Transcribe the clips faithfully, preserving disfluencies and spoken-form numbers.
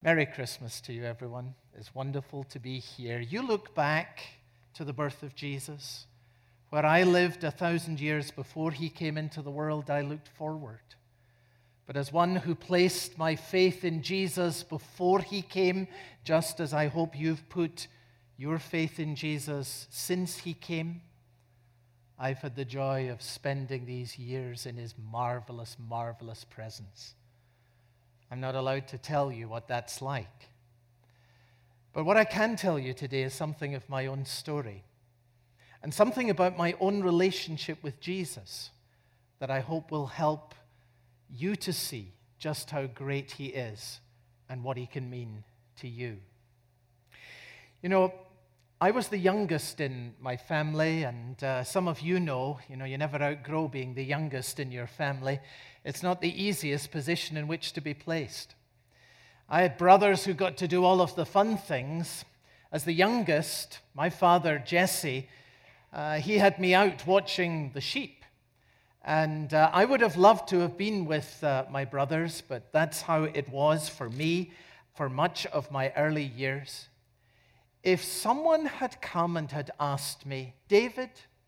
Merry Christmas to you, everyone. It's wonderful to be here. You look back to the birth of Jesus. Where I lived a thousand years before he came into the world, I looked forward. But as one who placed my faith in Jesus before he came, just as I hope you've put your faith in Jesus since he came, I've had the joy of spending these years in his marvelous, marvelous presence. I'm not allowed to tell you what that's like. But what I can tell you today is something of my own story and something about my own relationship with Jesus that I hope will help you to see just how great he is and what he can mean to you. You know, I was the youngest in my family, and uh, some of you know, you know, you never outgrow being the youngest in your family. It's not the easiest position in which to be placed. I had brothers who got to do all of the fun things. As the youngest, my father, Jesse, uh, he had me out watching the sheep. And uh, I would have loved to have been with uh, my brothers, but that's how it was for me for much of my early years. If someone had come and had asked me, David,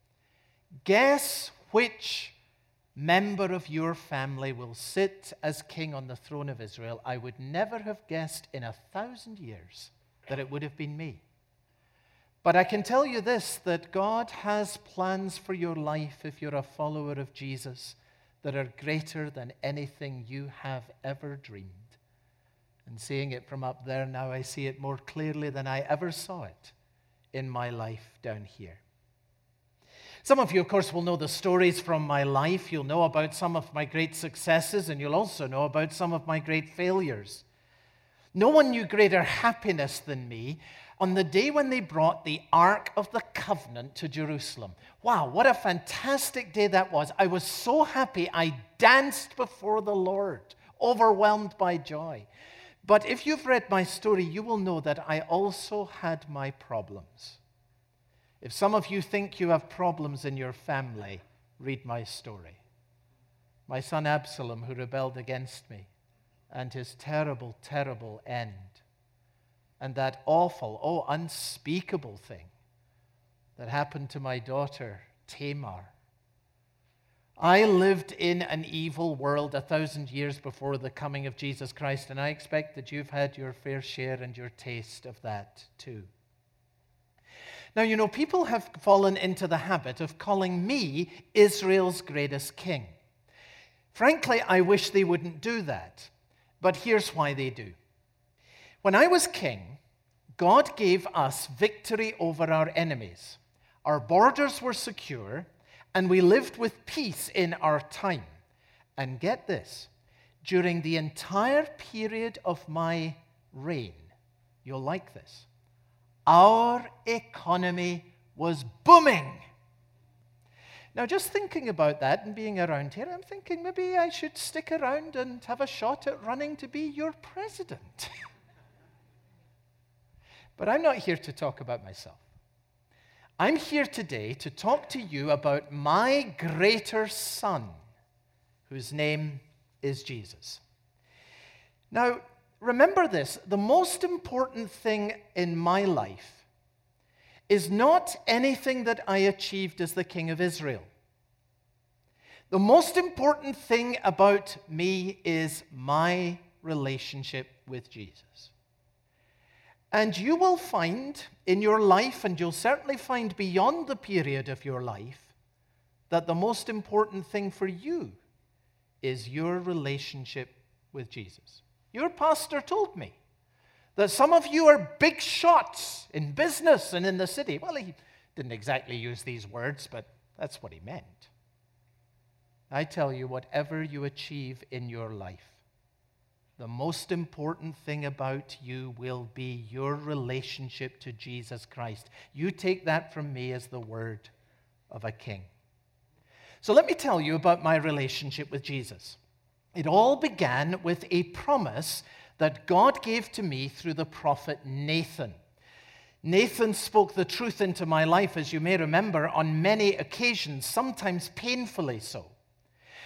guess which member of your family will sit as king on the throne of Israel, I would never have guessed in a thousand years that it would have been me. But I can tell you this, that God has plans for your life if you're a follower of Jesus that are greater than anything you have ever dreamed. And seeing it from up there now, I see it more clearly than I ever saw it in my life down here. Some of you, of course, will know the stories from my life. You'll know about some of my great successes, and you'll also know about some of my great failures. No one knew greater happiness than me on the day when they brought the Ark of the Covenant to Jerusalem. Wow, what a fantastic day that was. I was so happy I danced before the Lord, overwhelmed by joy. But if you've read my story, you will know that I also had my problems. If some of you think you have problems in your family, read my story. My son Absalom, who rebelled against me, and his terrible, terrible end. And that awful, oh, unspeakable thing that happened to my daughter, Tamar. I lived in an evil world a thousand years before the coming of Jesus Christ, and I expect that you've had your fair share and your taste of that too. Now, you know, people have fallen into the habit of calling me Israel's greatest king. Frankly, I wish they wouldn't do that, but here's why they do. When I was king, God gave us victory over our enemies. Our borders were secure, and we lived with peace in our time. And get this, during the entire period of my reign, you'll like this, our economy was booming. Now, just thinking about that and being around here, I'm thinking maybe I should stick around and have a shot at running to be your president. But I'm not here to talk about myself. I'm here today to talk to you about my greater son, whose name is Jesus. Now, remember this, the most important thing in my life is not anything that I achieved as the king of Israel. The most important thing about me is my relationship with Jesus. And you will find in your life, and you'll certainly find beyond the period of your life, that the most important thing for you is your relationship with Jesus. Your pastor told me that some of you are big shots in business and in the city. Well, he didn't exactly use these words, but that's what he meant. I tell you, whatever you achieve in your life, the most important thing about you will be your relationship to Jesus Christ. You take that from me as the word of a king. So let me tell you about my relationship with Jesus. It all began with a promise that God gave to me through the prophet Nathan. Nathan spoke the truth into my life, as you may remember, on many occasions, sometimes painfully so.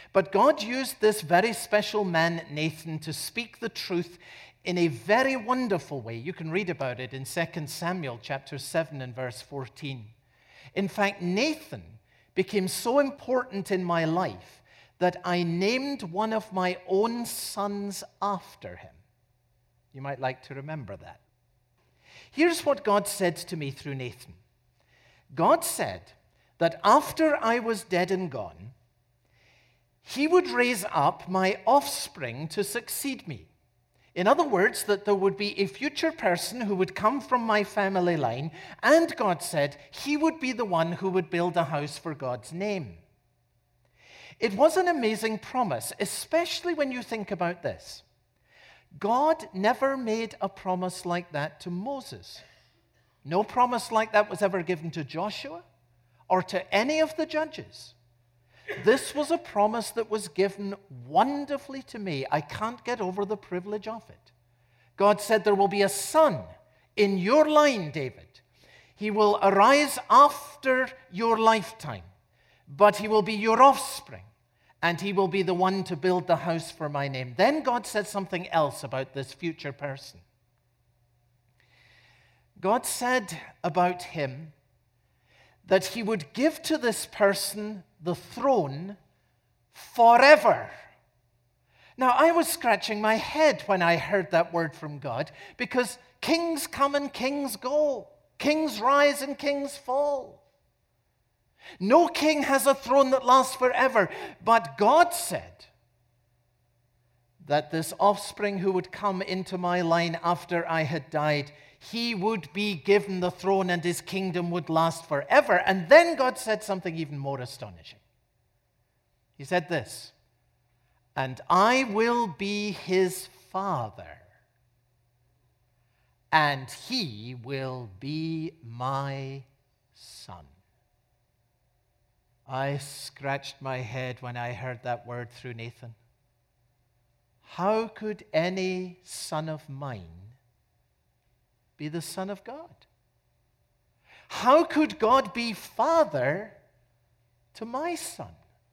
But God used this very special man, Nathan, to speak the truth in a very wonderful way. You can read about it in Second Samuel chapter seven and verse fourteen. In fact, Nathan became so important in my life that I named one of my own sons after him. You might like to remember that. Here's what God said to me through Nathan. God said that after I was dead and gone, he would raise up my offspring to succeed me. In other words, that there would be a future person who would come from my family line, and God said he would be the one who would build a house for God's name. It was an amazing promise, especially when you think about this. God never made a promise like that to Moses. No promise like that was ever given to Joshua or to any of the judges. This was a promise that was given wonderfully to me. I can't get over the privilege of it. God said, there will be a son in your line, David. He will arise after your lifetime, but he will be your offspring, and he will be the one to build the house for my name. Then God said something else about this future person. God said about him that he would give to this person the throne forever. Now, I was scratching my head when I heard that word from God, because kings come and kings go. Kings rise and kings fall. No king has a throne that lasts forever. But God said that this offspring who would come into my line after I had died, he would be given the throne and his kingdom would last forever. And then God said something even more astonishing. He said this, and I will be his father, and he will be my son. I scratched my head when I heard that word through Nathan. How could any son of mine be the Son of God? How could God be Father to my son?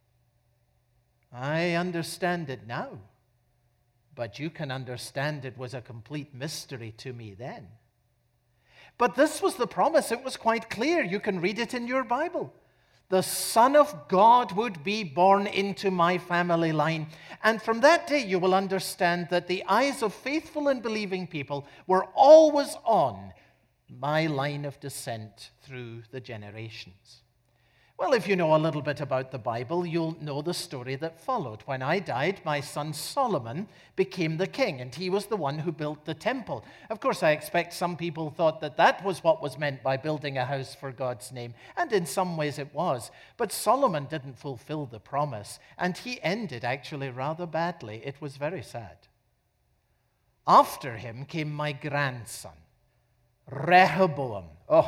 I understand it now, but you can understand it was a complete mystery to me then. But this was the promise. It was quite clear. You can read it in your Bible. The Son of God would be born into my family line. And from that day, you will understand that the eyes of faithful and believing people were always on my line of descent through the generations. Well, if you know a little bit about the Bible, you'll know the story that followed. When I died, my son Solomon became the king, and he was the one who built the temple. Of course, I expect some people thought that that was what was meant by building a house for God's name, and in some ways it was. But Solomon didn't fulfill the promise, and he ended actually rather badly. It was very sad. After him came my grandson, Rehoboam. Oh,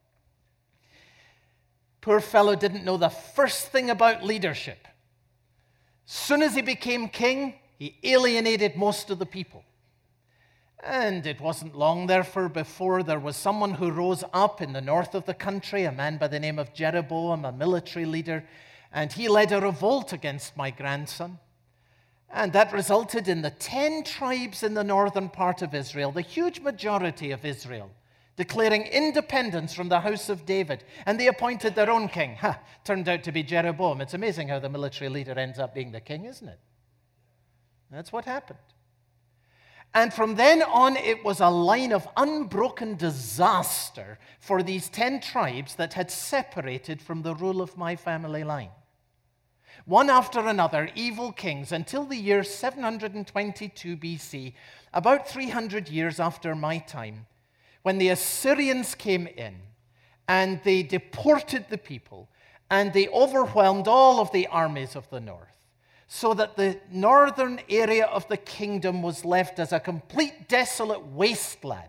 poor fellow didn't know the first thing about leadership. Soon as he became king, he alienated most of the people. And it wasn't long, therefore, before there was someone who rose up in the north of the country, a man by the name of Jeroboam, a military leader, and he led a revolt against my grandson. And that resulted in the ten tribes in the northern part of Israel, the huge majority of Israel, declaring independence from the house of David. And they appointed their own king. Ha! Turned out to be Jeroboam. It's amazing how the military leader ends up being the king, isn't it? That's what happened. And from then on, it was a line of unbroken disaster for these ten tribes that had separated from the rule of my family line. One after another, evil kings, until the year seven hundred twenty-two B C, about three hundred years after my time, when the Assyrians came in and they deported the people and they overwhelmed all of the armies of the north, so that the northern area of the kingdom was left as a complete desolate wasteland.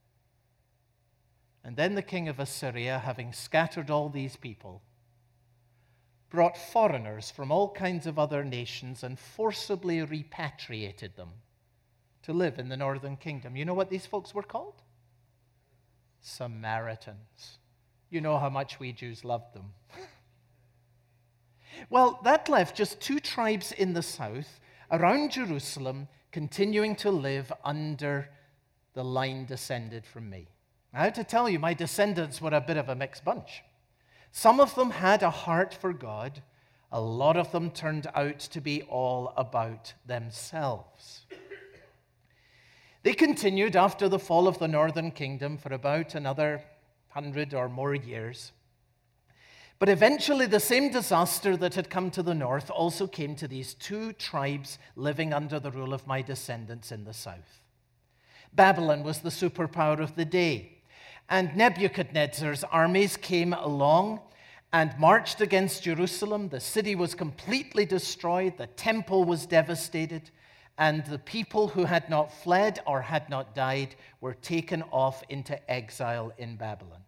And then the king of Assyria, having scattered all these people, brought foreigners from all kinds of other nations and forcibly repatriated them to live in the northern kingdom. You know what these folks were called? Samaritans. You know how much we Jews loved them. Well, that left just two tribes in the south around Jerusalem continuing to live under the line descended from me. I have to tell you, my descendants were a bit of a mixed bunch. Some of them had a heart for God. A lot of them turned out to be all about themselves. They continued after the fall of the northern kingdom for about another hundred or more years. But eventually the same disaster that had come to the north also came to these two tribes living under the rule of my descendants in the south. Babylon was the superpower of the day, and Nebuchadnezzar's armies came along and marched against Jerusalem. The city was completely destroyed, the temple was devastated, and the people who had not fled or had not died were taken off into exile in Babylon.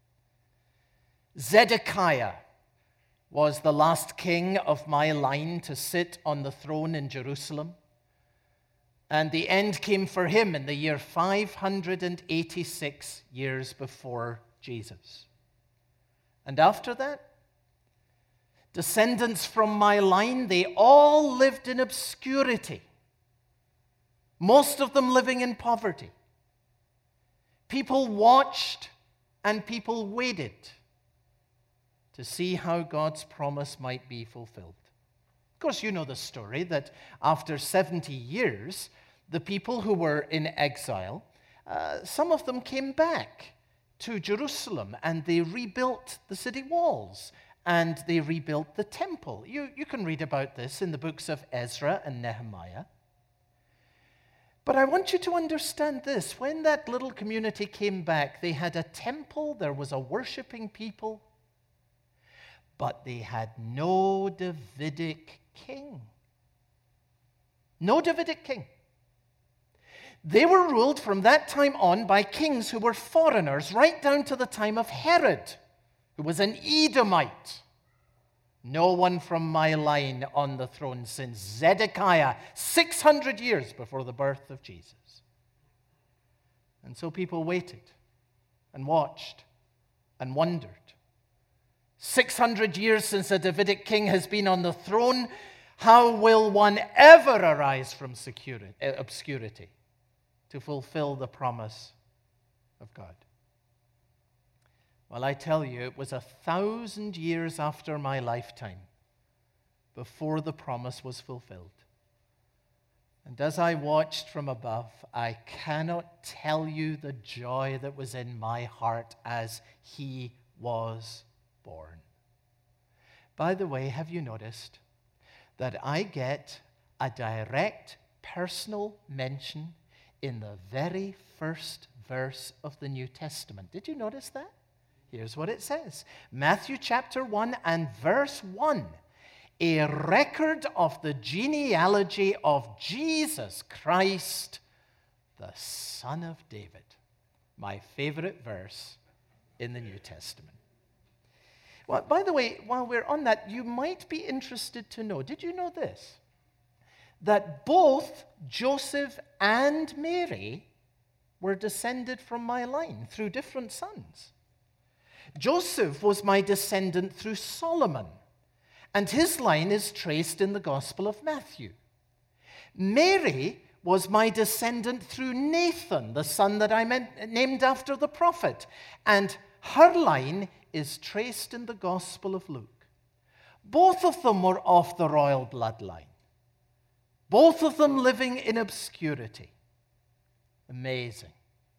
Zedekiah was the last king of my line to sit on the throne in Jerusalem. And the end came for him in the year five hundred eighty-six years before Jesus. And after that, descendants from my line, they all lived in obscurity. Most of them living in poverty. People watched and people waited to see how God's promise might be fulfilled. Of course, you know the story that after seventy years, the people who were in exile, uh, some of them came back to Jerusalem and they rebuilt the city walls and they rebuilt the temple. You, you can read about this in the books of Ezra and Nehemiah. But I want you to understand this. When that little community came back, they had a temple, there was a worshiping people, but they had no Davidic king. No Davidic king. They were ruled from that time on by kings who were foreigners, right down to the time of Herod, who was an Edomite. No one from my line on the throne since Zedekiah, six hundred years before the birth of Jesus. And so people waited and watched and wondered. six hundred years since a Davidic king has been on the throne, how will one ever arise from security, obscurity to fulfill the promise of God? Well, I tell you, it was a thousand years after my lifetime before the promise was fulfilled. And as I watched from above, I cannot tell you the joy that was in my heart as he was born. By the way, have you noticed that I get a direct personal mention in the very first verse of the New Testament? Did you notice that? Here's what it says. Matthew chapter one and verse one. A record of the genealogy of Jesus Christ, the Son of David. My favorite verse in the New Testament. Well, by the way, while we're on that, you might be interested to know, did you know this? That both Joseph and Mary were descended from my line through different sons. Joseph was my descendant through Solomon, and his line is traced in the Gospel of Matthew. Mary was my descendant through Nathan, the son that I meant, named after the prophet, and her line is traced in the Gospel of Luke. Both of them were of the royal bloodline. Both of them living in obscurity. Amazing.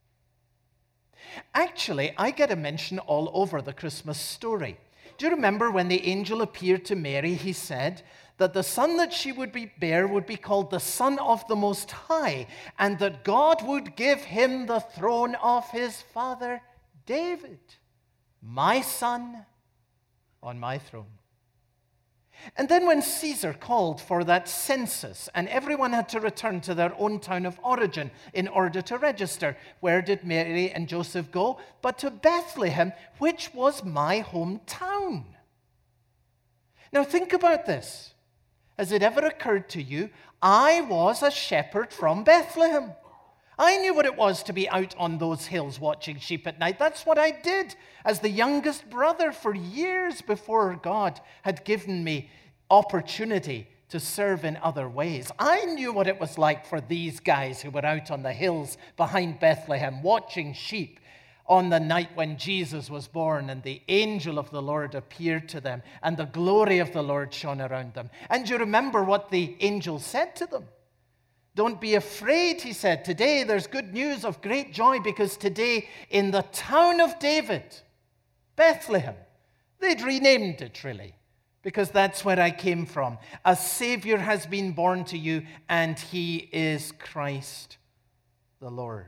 Actually, I get a mention all over the Christmas story. Do you remember when the angel appeared to Mary, he said that the son that she would be bear would be called the Son of the Most High, and that God would give him the throne of his father David, my son on my throne. And then when Caesar called for that census and everyone had to return to their own town of origin in order to register, where did Mary and Joseph go? But to Bethlehem, which was my hometown. Now think about this. Has it ever occurred to you, I was a shepherd from Bethlehem. I knew what it was to be out on those hills watching sheep at night. That's what I did as the youngest brother for years before God had given me opportunity to serve in other ways. I knew what it was like for these guys who were out on the hills behind Bethlehem watching sheep on the night when Jesus was born, and the angel of the Lord appeared to them, and the glory of the Lord shone around them. And you remember what the angel said to them. Don't be afraid, he said. Today there's good news of great joy, because today in the town of David, Bethlehem, they'd renamed it really, because that's where I came from. A Savior has been born to you, and he is Christ the Lord.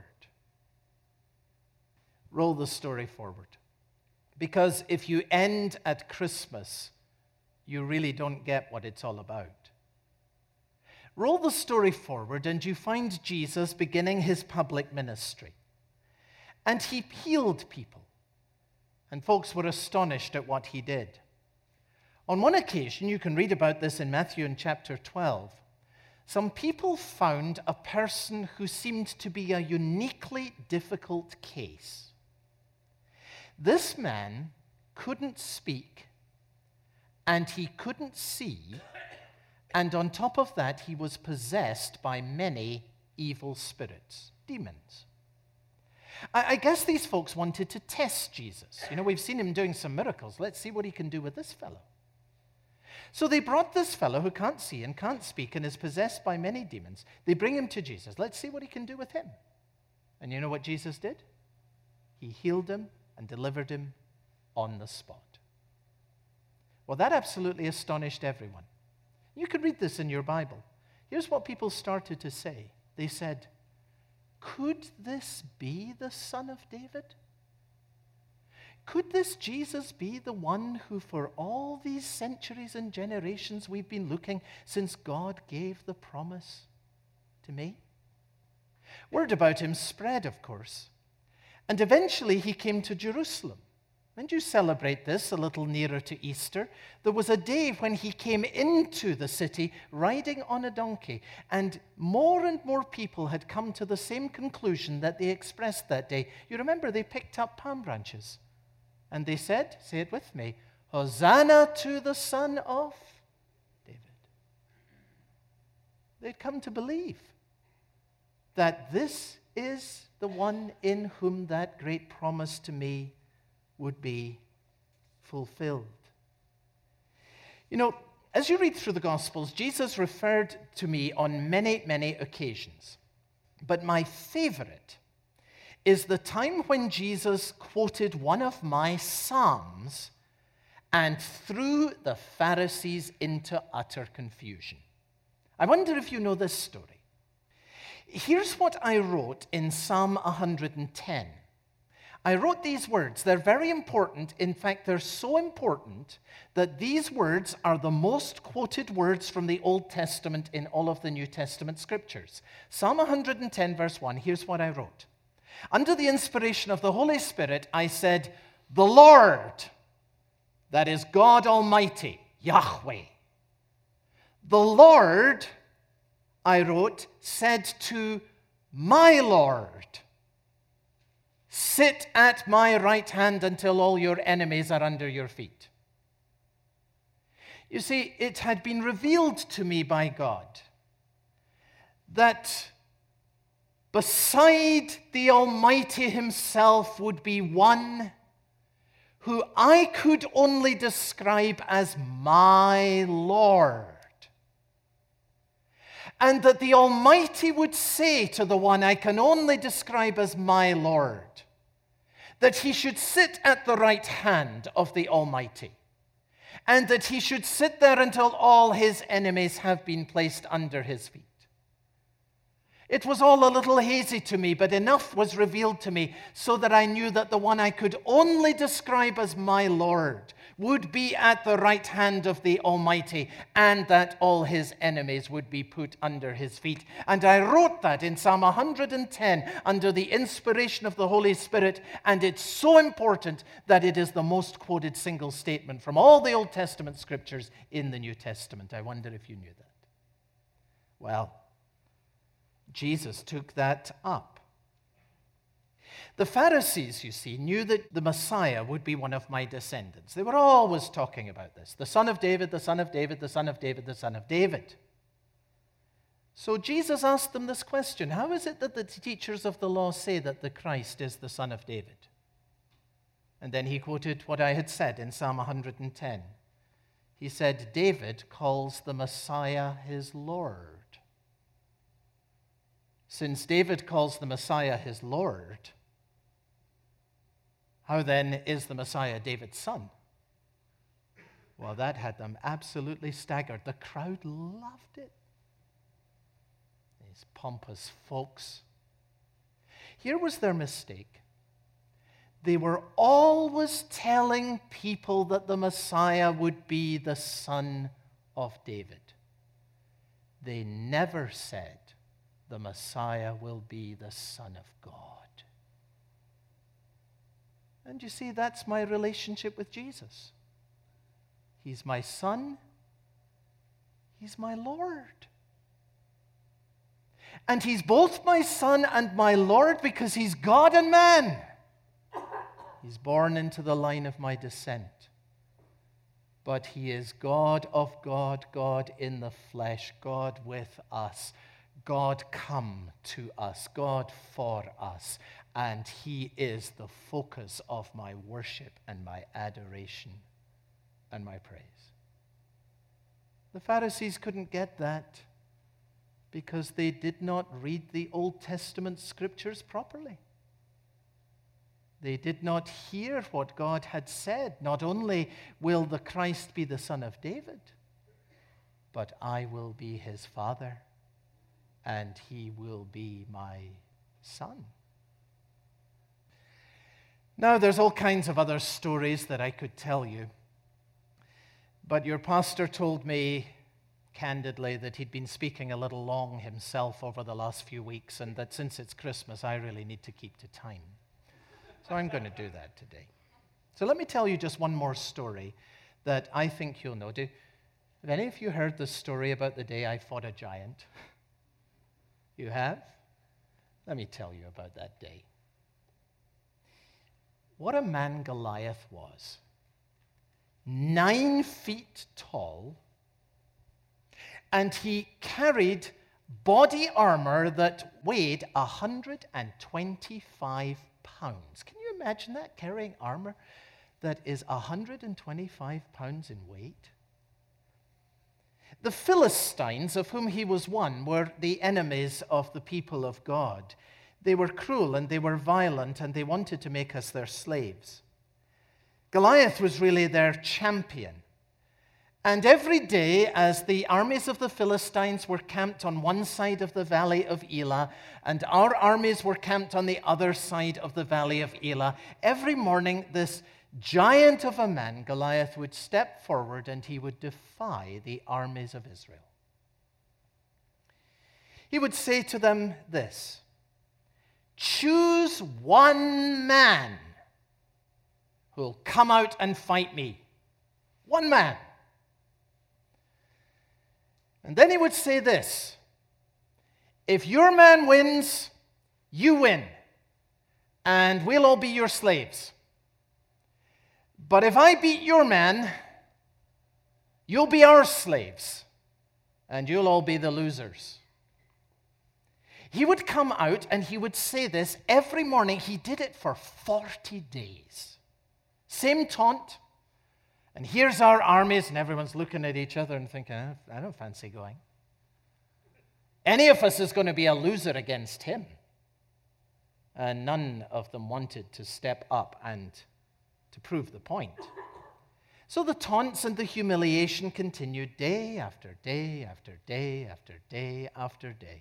Roll the story forward. Because if you end at Christmas, you really don't get what it's all about. Roll the story forward, and you find Jesus beginning his public ministry. And he healed people. And folks were astonished at what he did. On one occasion, you can read about this in Matthew in chapter twelve, some people found a person who seemed to be a uniquely difficult case. This man couldn't speak, and he couldn't see, and on top of that, he was possessed by many evil spirits, demons. I, I guess these folks wanted to test Jesus. You know, we've seen him doing some miracles. Let's see what he can do with this fellow. So they brought this fellow who can't see and can't speak and is possessed by many demons. They bring him to Jesus. Let's see what he can do with him. And you know what Jesus did? He healed him and delivered him on the spot. Well, that absolutely astonished everyone. You can read this in your Bible. Here's what people started to say. They said, could this be the Son of David? Could this Jesus be the one who for all these centuries and generations we've been looking since God gave the promise to me? Word about him spread, of course. And eventually he came to Jerusalem. And you celebrate this a little nearer to Easter. There was a day when he came into the city riding on a donkey. And more and more people had come to the same conclusion that they expressed that day. You remember they picked up palm branches. And they said, say it with me, Hosanna to the Son of David. They'd come to believe that this is the one in whom that great promise to me would be fulfilled. You know, as you read through the Gospels, Jesus referred to me on many, many occasions. But my favorite is the time when Jesus quoted one of my Psalms and threw the Pharisees into utter confusion. I wonder if you know this story. Here's what I wrote in Psalm one hundred ten. I wrote these words. They're very important. In fact, they're so important that these words are the most quoted words from the Old Testament in all of the New Testament scriptures. Psalm one hundred ten, verse one, here's what I wrote. Under the inspiration of the Holy Spirit, I said, the Lord, that is God Almighty, Yahweh. The Lord, I wrote, said to my Lord, sit at my right hand until all your enemies are under your feet. You see, it had been revealed to me by God that beside the Almighty himself would be one who I could only describe as my Lord. And that the Almighty would say to the one I can only describe as my Lord, that he should sit at the right hand of the Almighty, and that he should sit there until all his enemies have been placed under his feet. It was all a little hazy to me, but enough was revealed to me so that I knew that the one I could only describe as my Lord would be at the right hand of the Almighty, and that all his enemies would be put under his feet. And I wrote that in Psalm one hundred ten under the inspiration of the Holy Spirit, and it's so important that it is the most quoted single statement from all the Old Testament scriptures in the New Testament. I wonder if you knew that. Well, Jesus took that up. The Pharisees, you see, knew that the Messiah would be one of my descendants. They were always talking about this. The son of David, the son of David, the son of David, the son of David. So Jesus asked them this question: how is it that the teachers of the law say that the Christ is the son of David? And then he quoted what I had said in Psalm one hundred ten. He said, David calls the Messiah his Lord. Since David calls the Messiah his Lord, how then is the Messiah David's son? Well, that had them absolutely staggered. The crowd loved it. These pompous folks. Here was their mistake. They were always telling people that the Messiah would be the son of David. They never said the Messiah will be the Son of God. And you see, that's my relationship with Jesus. He's my son. He's my Lord. And he's both my son and my Lord because he's God and man. He's born into the line of my descent. But he is God of God, God in the flesh, God with us, God come to us, God for us. And he is the focus of my worship and my adoration and my praise. The Pharisees couldn't get that because they did not read the Old Testament scriptures properly. They did not hear what God had said. Not only will the Christ be the son of David, but I will be his father, and he will be my son. Now, there's all kinds of other stories that I could tell you, but your pastor told me candidly that he'd been speaking a little long himself over the last few weeks, and that since it's Christmas, I really need to keep to time. So I'm going to do that today. So let me tell you just one more story that I think you'll know. Do, have any of you heard the story about the day I fought a giant? You have? Let me tell you about that day. What a man Goliath was. Nine feet tall, and he carried body armor that weighed one hundred twenty-five pounds. Can you imagine that, carrying armor that is one hundred twenty-five pounds in weight? The Philistines, of whom he was one, were the enemies of the people of God. They were cruel and they were violent and they wanted to make us their slaves. Goliath was really their champion. And every day, as the armies of the Philistines were camped on one side of the valley of Elah, and our armies were camped on the other side of the valley of Elah, every morning this giant of a man, Goliath, would step forward and he would defy the armies of Israel. He would say to them this: choose one man who will come out and fight me. One man. And then he would say this: if your man wins, you win, and we'll all be your slaves. But if I beat your man, you'll be our slaves, and you'll all be the losers. He would come out and he would say this every morning. He did it for forty days. Same taunt. And here's our armies, and everyone's looking at each other and thinking, I don't fancy going. Any of us is going to be a loser against him. And none of them wanted to step up and to prove the point. So the taunts and the humiliation continued day after day after day after day after day.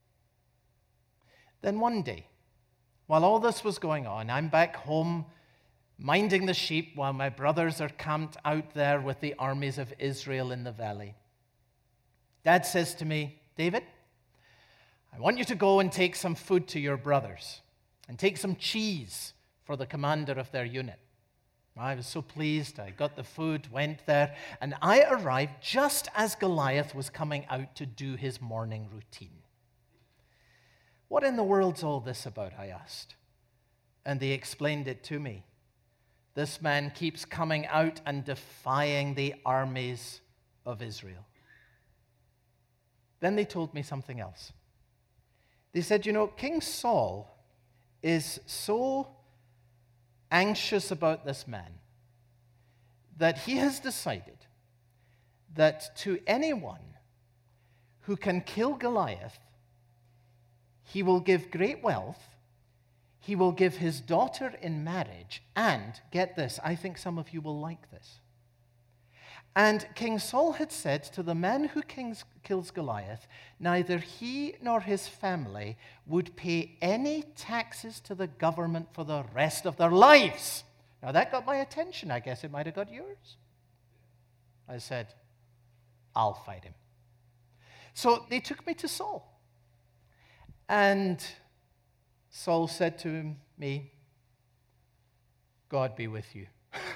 Then one day, while all this was going on, I'm back home minding the sheep while my brothers are camped out there with the armies of Israel in the valley. Dad says to me, David, I want you to go and take some food to your brothers and take some cheese for the commander of their unit. I was so pleased. I got the food, went there, and I arrived just as Goliath was coming out to do his morning routine. What in the world's all this about, I asked. and they explained it to me. This man keeps coming out and defying the armies of Israel. Then they told me something else. They said, you know, King Saul is so anxious about this man that he has decided that to anyone who can kill Goliath, he will give great wealth, he will give his daughter in marriage, and, get this, I think some of you will like this. And King Saul had said to the man who kings, kills Goliath, neither he nor his family would pay any taxes to the government for the rest of their lives. Now that got my attention. I guess it might have got yours. I said, I'll fight him. So they took me to Saul. And Saul said to me, God be with you.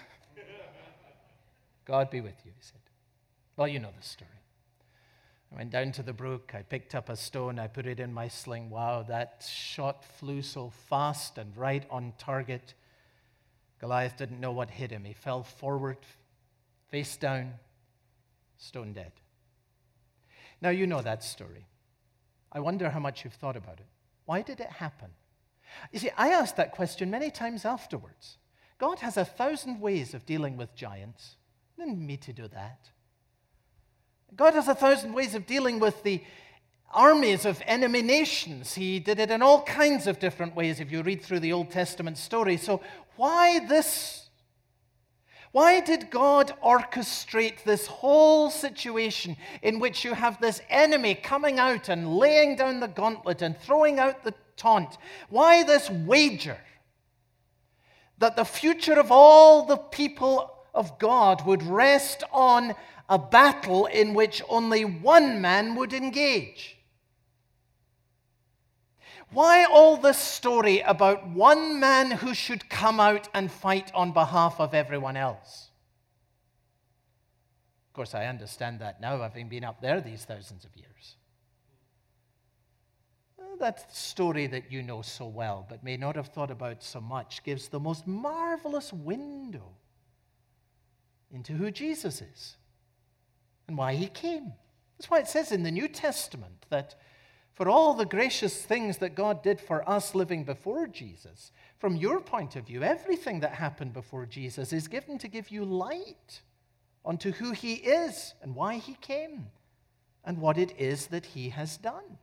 God be with you, he said. Well, you know the story. I went down to the brook. I picked up a stone. I put it in my sling. Wow, that shot flew so fast and right on target. Goliath didn't know what hit him. He fell forward, face down, stone dead. Now, you know that story. I wonder how much you've thought about it. Why did it happen? You see, I asked that question many times afterwards. God has a thousand ways of dealing with giants. He didn't need me to do that. God has a thousand ways of dealing with the armies of enemy nations. He did it in all kinds of different ways if you read through the Old Testament story. So why this? Why did God orchestrate this whole situation in which you have this enemy coming out and laying down the gauntlet and throwing out the taunt? Why this wager that the future of all the people of God would rest on a battle in which only one man would engage? Why all this story about one man who should come out and fight on behalf of everyone else? Of course, I understand that now, having been up there these thousands of years. That story that you know so well, but may not have thought about so much, gives the most marvelous window into who Jesus is and why he came. That's why it says in the New Testament that for all the gracious things that God did for us living before Jesus, from your point of view, everything that happened before Jesus is given to give you light onto who he is and why he came and what it is that he has done.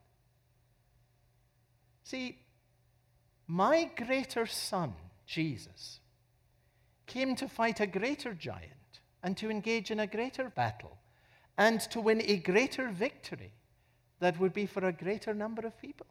See, my greater son, Jesus, came to fight a greater giant and to engage in a greater battle and to win a greater victory that would be for a greater number of people.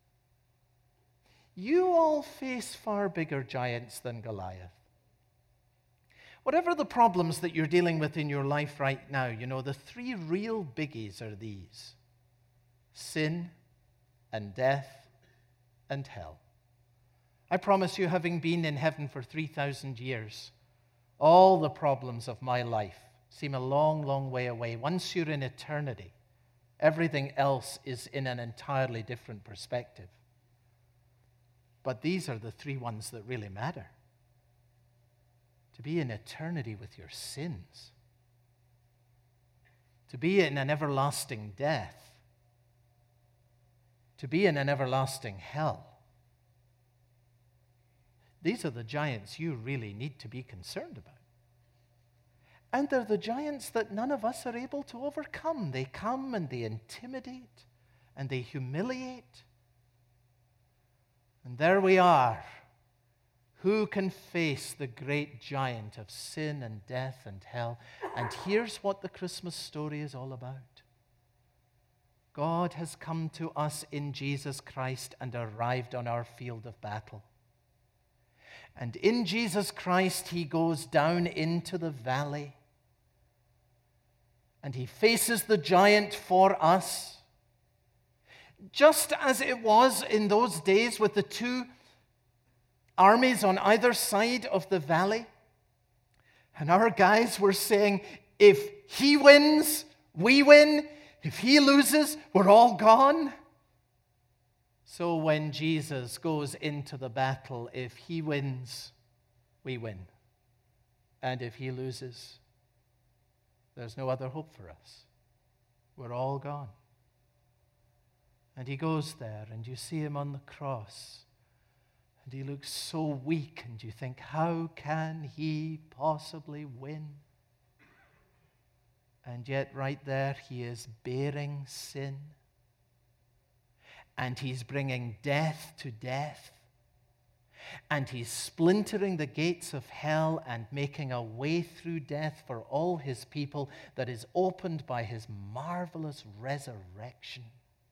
You all face far bigger giants than Goliath. Whatever the problems that you're dealing with in your life right now, you know, the three real biggies are these: sin and death and hell. I promise you, having been in heaven for three thousand years, all the problems of my life seem a long, long way away. Once you're in eternity, everything else is in an entirely different perspective. But these are the three ones that really matter. To be in eternity with your sins, to be in an everlasting death, to be in an everlasting hell. These are the giants you really need to be concerned about. And they're the giants that none of us are able to overcome. They come and they intimidate and they humiliate. And there we are. Who can face the great giant of sin and death and hell? And here's what the Christmas story is all about. God has come to us in Jesus Christ and arrived on our field of battle. And in Jesus Christ, he goes down into the valley and he faces the giant for us. Just as it was in those days with the two armies on either side of the valley. And our guys were saying, if he wins, we win. If he loses, we're all gone. So when Jesus goes into the battle, if he wins, we win. And if he loses, there's no other hope for us. We're all gone. And he goes there, and you see him on the cross, and he looks so weak, and you think, how can he possibly win? And yet right there, he is bearing sin, and he's bringing death to death, and he's splintering the gates of hell and making a way through death for all his people that is opened by his marvelous resurrection.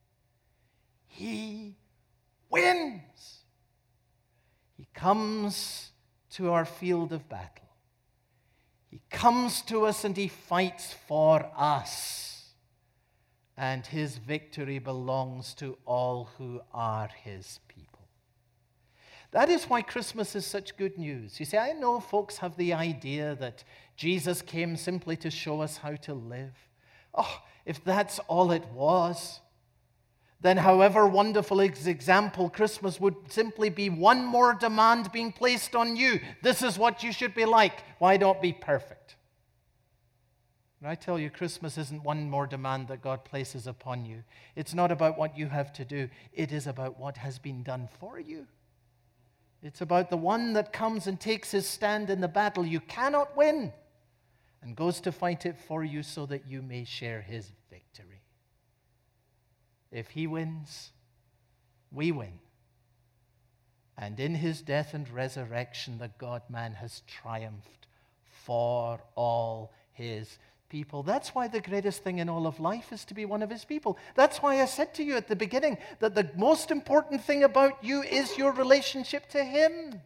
He wins. He comes to our field of battle. He comes to us and he fights for us. And his victory belongs to all who are his people. That is why Christmas is such good news. You see, I know folks have the idea that Jesus came simply to show us how to live. Oh, if that's all it was, then however wonderful his example, Christmas would simply be one more demand being placed on you. This is what you should be like. Why don't be perfect? And I tell you, Christmas isn't one more demand that God places upon you. It's not about what you have to do. It is about what has been done for you. It's about the one that comes and takes his stand in the battle you cannot win and goes to fight it for you so that you may share his victory. If he wins, we win. And in his death and resurrection, the God-man has triumphed for all his people. That's why the greatest thing in all of life is to be one of his people. That's why I said to you at the beginning that the most important thing about you is your relationship to him.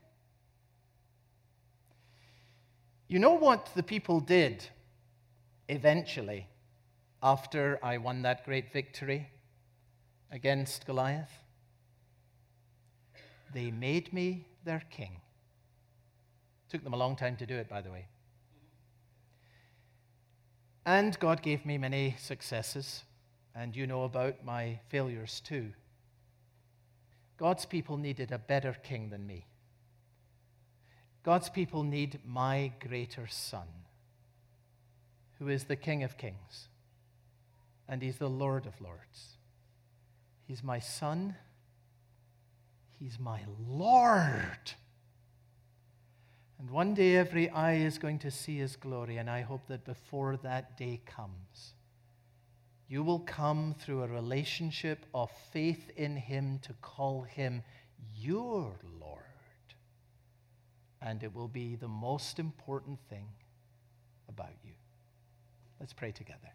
You know what the people did eventually after I won that great victory against Goliath? They made me their king. Took them a long time to do it, by the way. And God gave me many successes, and you know about my failures too. God's people needed a better king than me. God's people need my greater son, who is the King of Kings, and he's the Lord of Lords. He's my son. He's my Lord. And one day every eye is going to see his glory, and I hope that before that day comes, you will come through a relationship of faith in him to call him your Lord. And it will be the most important thing about you. Let's pray together.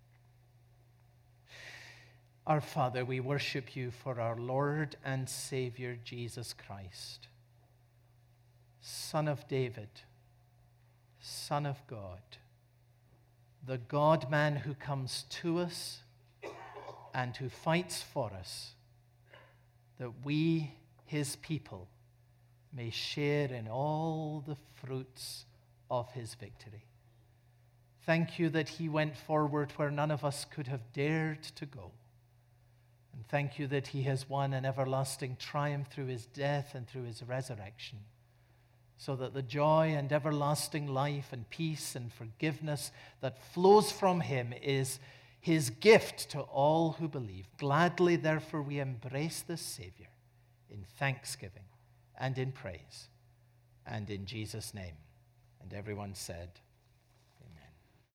Our Father, we worship you for our Lord and Savior, Jesus Christ, Son of David, Son of God, the God-man who comes to us and who fights for us, that we, his people, may share in all the fruits of his victory. Thank you that he went forward where none of us could have dared to go. And thank you that he has won an everlasting triumph through his death and through his resurrection, so that the joy and everlasting life and peace and forgiveness that flows from him is his gift to all who believe. Gladly, therefore, we embrace this Savior in thanksgiving and in praise and in Jesus' name. And everyone said,